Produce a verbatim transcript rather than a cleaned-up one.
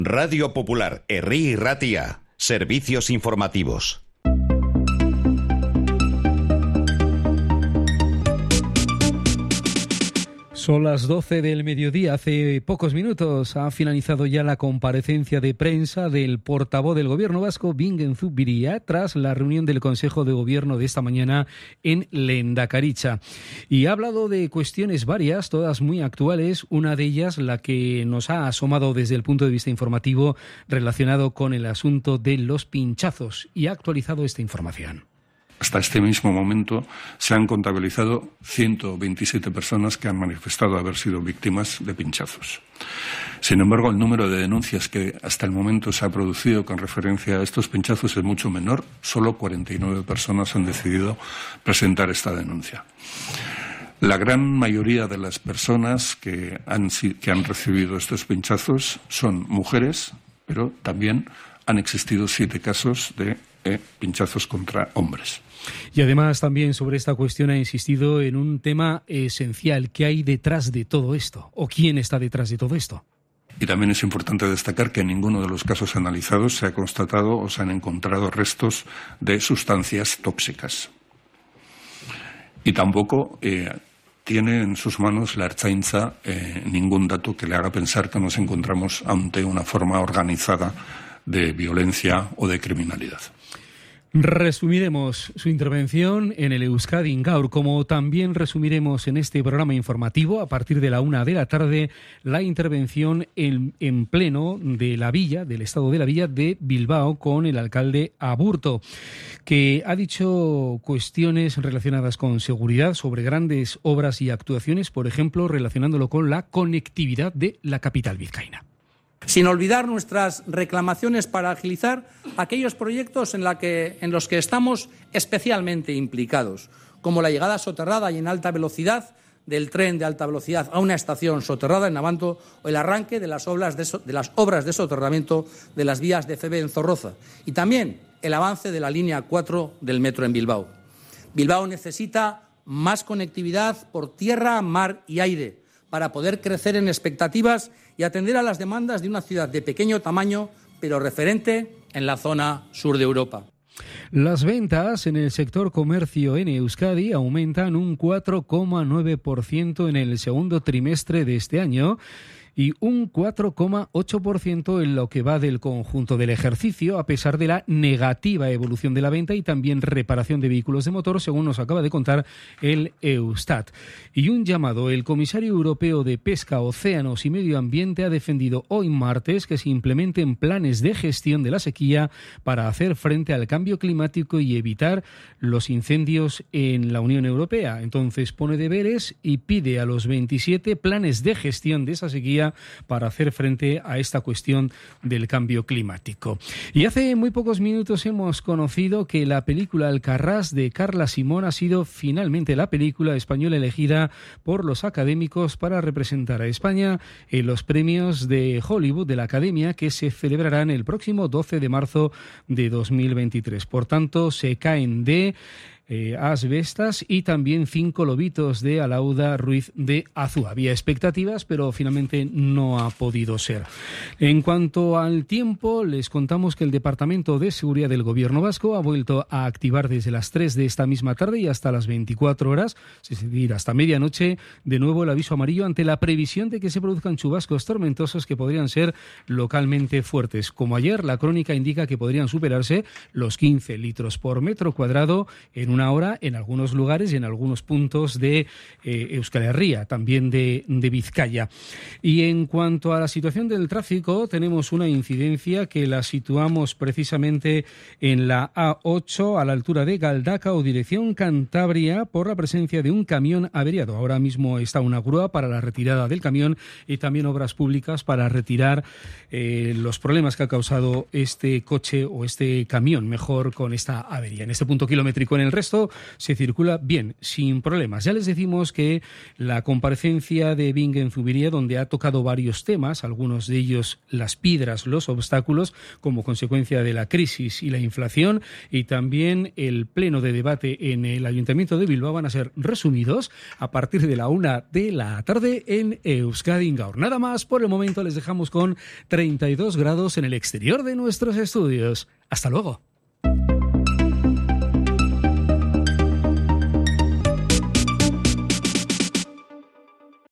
Radio Popular, Herri y Ratia. Servicios informativos. Son las doce del mediodía. Hace pocos minutos ha finalizado ya la comparecencia de prensa del portavoz del Gobierno vasco, Bingen Zubiria, tras la reunión del Consejo de Gobierno de esta mañana en Lehendakaritza. Y ha hablado de cuestiones varias, todas muy actuales. Una de ellas, la que nos ha asomado desde el punto de vista informativo relacionado con el asunto de los pinchazos. Y ha actualizado esta información. Hasta este mismo momento se han contabilizado ciento veintisiete personas que han manifestado haber sido víctimas de pinchazos. Sin embargo, el número de denuncias que hasta el momento se ha producido con referencia a estos pinchazos es mucho menor. Solo cuarenta y nueve personas han decidido presentar esta denuncia. La gran mayoría de las personas que han, que han recibido estos pinchazos son mujeres, pero también han existido siete casos de eh, pinchazos contra hombres. Y además también sobre esta cuestión ha insistido en un tema esencial. ¿Qué hay detrás de todo esto? ¿O quién está detrás de todo esto? Y también es importante destacar que en ninguno de los casos analizados se ha constatado o se han encontrado restos de sustancias tóxicas. Y tampoco eh, tiene en sus manos la Ertzaintza eh, ningún dato que le haga pensar que nos encontramos ante una forma organizada de violencia o de criminalidad. Resumiremos su intervención en el Euskadi Gaur, como también resumiremos en este programa informativo a partir de la una de la tarde la intervención en, en pleno de la villa, del estado de la villa de Bilbao, con el alcalde Aburto, que ha dicho cuestiones relacionadas con seguridad sobre grandes obras y actuaciones, por ejemplo, relacionándolo con la conectividad de la capital vizcaína. Sin olvidar nuestras reclamaciones para agilizar aquellos proyectos en, la que, en los que estamos especialmente implicados, como la llegada soterrada y en alta velocidad del tren de alta velocidad a una estación soterrada en Navanto o el arranque de las obras de, so, de, las obras de soterramiento de las vías de F B en Zorroza y también el avance de la línea cuatro del metro en Bilbao. Bilbao necesita más conectividad por tierra, mar y aire para poder crecer en expectativas y atender a las demandas de una ciudad de pequeño tamaño, pero referente en la zona sur de Europa. Las ventas en el sector comercio en Euskadi aumentan un cuatro coma nueve por ciento en el segundo trimestre de este año y un cuatro coma ocho por ciento en lo que va del conjunto del ejercicio, a pesar de la negativa evolución de la venta y también reparación de vehículos de motor, según nos acaba de contar el Eustat. Y un llamado: el comisario europeo de Pesca, Océanos y Medio Ambiente ha defendido hoy martes que se implementen planes de gestión de la sequía para hacer frente al cambio climático y evitar los incendios en la Unión Europea. Entonces pone deberes y pide a los veintisiete planes de gestión de esa sequía para hacer frente a esta cuestión del cambio climático. Y hace muy pocos minutos hemos conocido que la película Alcarrás de Carla Simón ha sido finalmente la película española elegida por los académicos para representar a España en los premios de Hollywood de la Academia, que se celebrarán el próximo doce de marzo de dos mil veintitrés. Por tanto, se caen de Eh, Asbestas y también Cinco lobitos de Alauda Ruiz de Azúa. Había expectativas, pero finalmente no ha podido ser. En cuanto al tiempo, les contamos que el Departamento de Seguridad del Gobierno vasco ha vuelto a activar desde las tres de esta misma tarde y hasta las veinticuatro horas, es decir, hasta medianoche, de nuevo el aviso amarillo ante la previsión de que se produzcan chubascos tormentosos que podrían ser localmente fuertes. Como ayer, la crónica indica que podrían superarse los quince litros por metro cuadrado en una hora en algunos lugares y en algunos puntos de eh, Euskal Herria, también de, de Vizcaya. Y en cuanto a la situación del tráfico, tenemos una incidencia que la situamos precisamente en la A ocho a la altura de Galdacao, dirección Cantabria, por la presencia de un camión averiado. Ahora mismo está una grúa para la retirada del camión y también obras públicas para retirar eh, los problemas que ha causado este coche o este camión, mejor, con esta avería. En este punto kilométrico, en el resto resto se circula bien, sin problemas. Ya les decimos que la comparecencia de Bingen Zubiría, donde ha tocado varios temas, algunos de ellos las piedras, los obstáculos, como consecuencia de la crisis y la inflación, y también el pleno de debate en el Ayuntamiento de Bilbao, van a ser resumidos a partir de la una de la tarde en Euskadi Gaur. Nada más, por el momento les dejamos con treinta y dos grados en el exterior de nuestros estudios. Hasta luego.